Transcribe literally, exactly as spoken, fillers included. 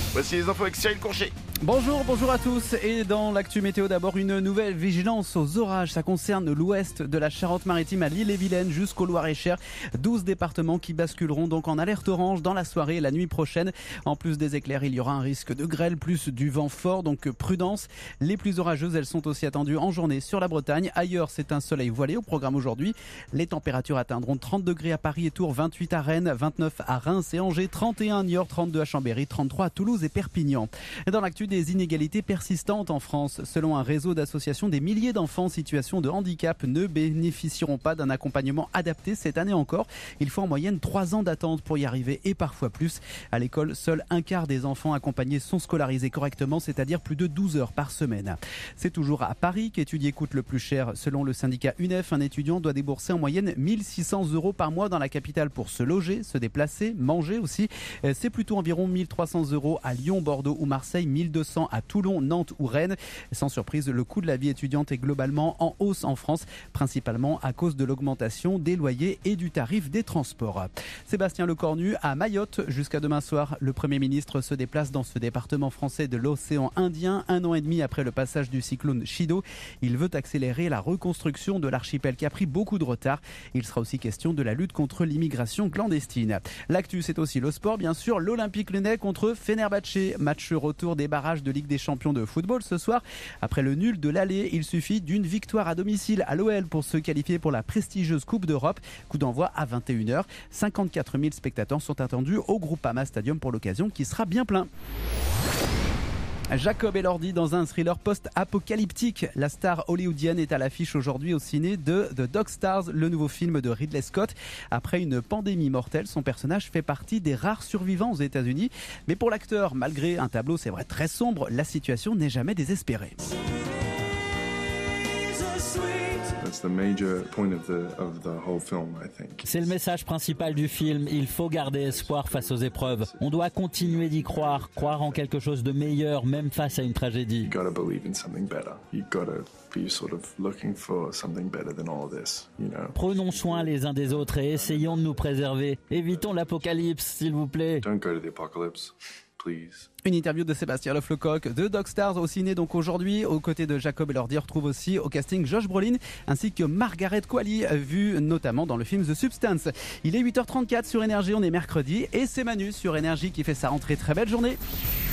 Voici les infos avec Cyril Courchet. Bonjour, bonjour à tous. Et dans l'actu météo, d'abord une nouvelle vigilance aux orages. Ça concerne l'ouest de la Charente-Maritime à l'Ille-et-Vilaine jusqu'au Loir-et-Cher. douze départements qui basculeront donc en alerte orange dans la soirée et la nuit prochaine. En plus des éclairs, il y aura un risque de grêle plus du vent fort, donc prudence. Les plus orageuses, elles sont aussi attendues en journée sur la Bretagne. Ailleurs, c'est un soleil voilé au programme aujourd'hui. Les températures atteindront trente degrés à Paris et Tours, vingt-huit à Rennes, vingt-neuf à Reims et Angers, trente et un à Niort, trente-deux à Chambéry, trente-trois à Toulouse et Perpignan. Dans l'actu, des inégalités persistantes en France. Selon un réseau d'associations, des milliers d'enfants en situation de handicap ne bénéficieront pas d'un accompagnement adapté cette année encore. Il faut en moyenne trois ans d'attente pour y arriver et parfois plus. À l'école, seul un quart des enfants accompagnés sont scolarisés correctement, c'est-à-dire plus de douze heures par semaine. C'est toujours à Paris qu'étudier coûte le plus cher. Selon le syndicat U N E F, un étudiant doit débourser en moyenne mille six cents euros par mois dans la capitale pour se loger, se déplacer, manger aussi. C'est plutôt environ mille trois cents euros à Lyon, Bordeaux ou Marseille, mille deux cents à Toulon, Nantes ou Rennes. Sans surprise, le coût de la vie étudiante est globalement en hausse en France, principalement à cause de l'augmentation des loyers et du tarif des transports. Sébastien Lecornu à Mayotte jusqu'à demain soir. Le Premier ministre se déplace dans ce département français de l'océan Indien, un an et demi après le passage du cyclone Chido. Il veut accélérer la reconstruction de l'archipel qui a pris beaucoup de retard. Il sera aussi question de la lutte contre l'immigration clandestine. L'actu, c'est aussi le sport, bien sûr. L'Olympique Lyonnais contre Fenerbahçe. Match retour des barrages de Ligue des Champions de football ce soir. Après le nul de l'aller, il suffit d'une victoire à domicile à l'O L pour se qualifier pour la prestigieuse Coupe d'Europe. Coup d'envoi à vingt et une heures. cinquante-quatre mille spectateurs sont attendus au Groupama Stadium pour l'occasion qui sera bien plein. Jacob Elordi dans un thriller post-apocalyptique. La star hollywoodienne est à l'affiche aujourd'hui au ciné de The Dog Stars, le nouveau film de Ridley Scott. Après une pandémie mortelle, son personnage fait partie des rares survivants aux États-Unis. Mais pour l'acteur, malgré un tableau, c'est vrai, très sombre, la situation n'est jamais désespérée. C'est le message principal du film. Il faut garder espoir face aux épreuves. On doit continuer d'y croire, croire en quelque chose de meilleur, même face à une tragédie. Prenons soin les uns des autres et essayons de nous préserver. Évitons l'apocalypse, s'il vous plaît. Une interview de Sébastien Leflecoq de Dog Stars au ciné donc aujourd'hui. Aux côtés de Jacob Elordi, on retrouve aussi au casting Josh Brolin ainsi que Margaret Qualley, vue notamment dans le film The Substance. Il est huit heures trente-quatre sur Énergie, on est mercredi et c'est Manu sur Énergie qui fait sa rentrée. Très belle journée.